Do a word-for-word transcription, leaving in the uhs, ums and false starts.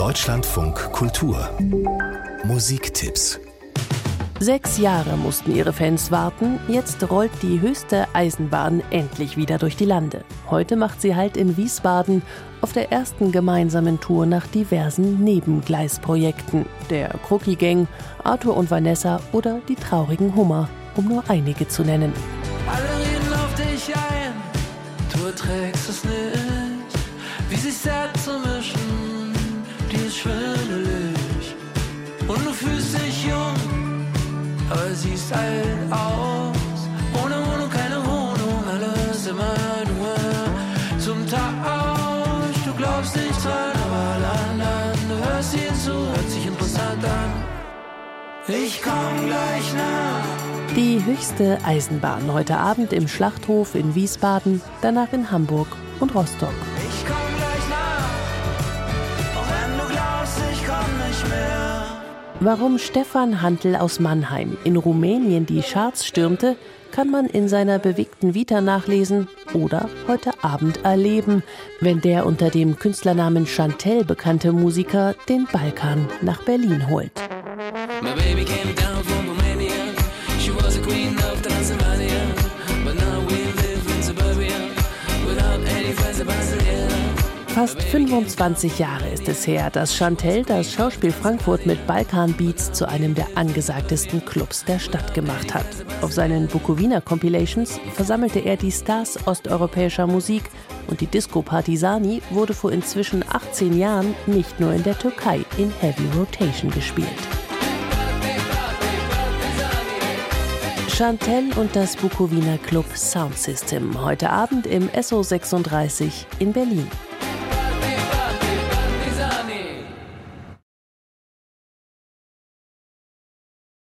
Deutschlandfunk Kultur Musiktipps. Sechs Jahre mussten ihre Fans warten, jetzt rollt die höchste Eisenbahn endlich wieder durch die Lande. Heute macht sie Halt in Wiesbaden auf der ersten gemeinsamen Tour nach diversen Nebengleisprojekten. Der Krucki Gang, Arthur und Vanessa oder die Traurigen Hummer, um nur einige zu nennen. Alle reden auf dich ein, du erträgst es nicht, wie sich selbst zu mischen, die ist schwindelig. Und du fühlst dich jung, aber siehst alt aus. Ohne Wohnung, keine Wohnung, alles immer nur zum Tausch. Du glaubst nicht dran, aber alle anderen, du hörst ihnen zu, hört sich interessant an. Ich komm gleich nach. Die höchste Eisenbahn heute Abend im Schlachthof in Wiesbaden, danach in Hamburg und Rostock. Ich komm gleich nach, auch wenn du glaubst, ich komm nicht mehr. Warum Stefan Hantl aus Mannheim in Rumänien die Charts stürmte, kann man in seiner bewegten Vita nachlesen oder heute Abend erleben, wenn der unter dem Künstlernamen Chantelle bekannte Musiker den Balkan nach Berlin holt. My baby came down from Romania. She was a queen of Transylvania. But now we live in suburbia without any friends of Brasilia. Fast fünfundzwanzig Jahre ist es her, dass Chantelle das Schauspiel Frankfurt mit Balkan-Beats zu einem der angesagtesten Clubs der Stadt gemacht hat. Auf seinen Bukowina-Compilations versammelte er die Stars osteuropäischer Musik und die Disco Partisani wurde vor inzwischen achtzehn Jahren nicht nur in der Türkei in Heavy Rotation gespielt. Chantelle und das Bukowina Club Sound System, heute Abend im S O sechsunddreißig in Berlin.